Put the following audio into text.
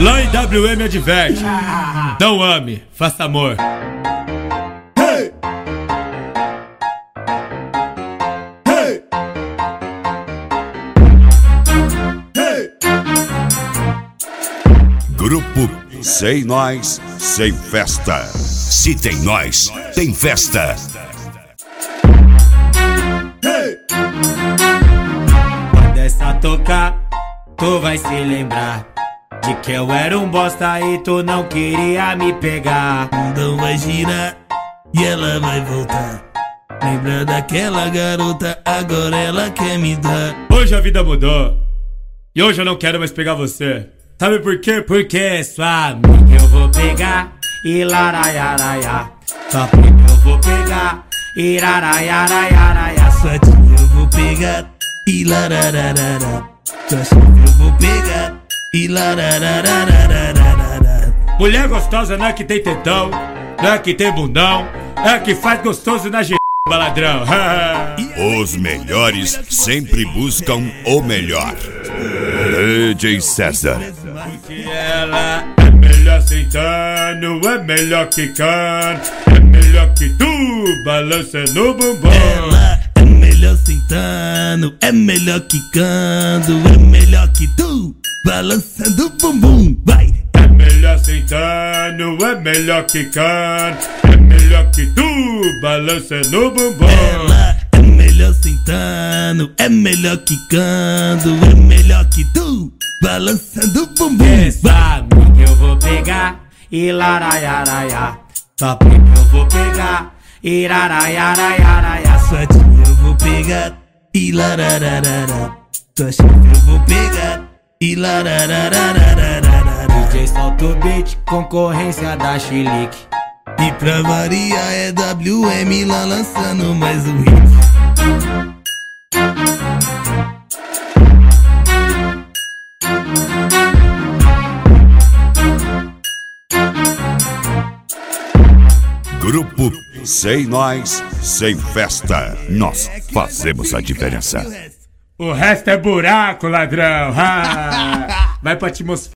Lá em WM adverte: não ame, faça amor. Hey! Hey! Hey! Grupo Sem Nós, Sem Festa. Se tem nós, tem festa. Hey! Quando essa tocar, tu vai se lembrar de que eu era um bosta e tu não queria me pegar. Então vai girar e ela vai voltar. Lembra daquela garota, agora ela quer me dar. Hoje a vida mudou e hoje eu não quero mais pegar você. Sabe por quê? Porque sua amiga eu vou pegar e laraiaraiá. Sua prima eu vou pegar e laraiaraiaraiá. Sua tia eu vou pegar e larararará. Sua chefe eu vou pegar e larararararararará. Mulher gostosa não é que tem tetão, não é que tem bundão, é que faz gostoso na baladrão. Os melhores sempre buscam o melhor. DJ César. Porque ela é melhor sentando, é melhor quicando, é melhor que tu, balançando o bumbum. Ela é melhor sentando, é melhor quicando, é melhor que tu, balançando o bumbum, vai! É melhor sentando, é melhor quicando, é melhor que tu, balançando o bumbum. Ela é melhor sentando, é melhor quicando, é melhor que tu, balançando o bumbum, Essa amiga eu vou pegar e laraiaraiá. Sua prima eu vou pegar e laraiaraiaraiá. Sua tia eu vou pegar e larararará. Sua chefe eu vou pegar e lararararararará. DJ solta o beat, concorrência da Chilique. E pra variar é WM lá lançando mais um hit. Grupo Sem Nós, Sem Festa. Nós fazemos a diferença. O resto é buraco, ladrão. Vai pra atmosfera.